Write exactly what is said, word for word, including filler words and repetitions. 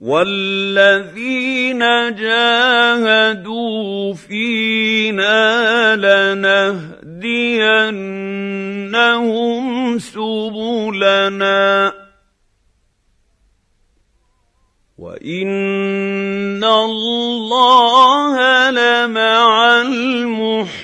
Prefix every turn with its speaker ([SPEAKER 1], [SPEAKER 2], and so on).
[SPEAKER 1] وَالَّذِينَ جَاهَدُوا فِينَا لَنَهْدِيَنَّهُمْ سُبُلَنَا ۚ وَإِنَّ اللَّهَ لَمَعَ الْمُحْسِنِينَ.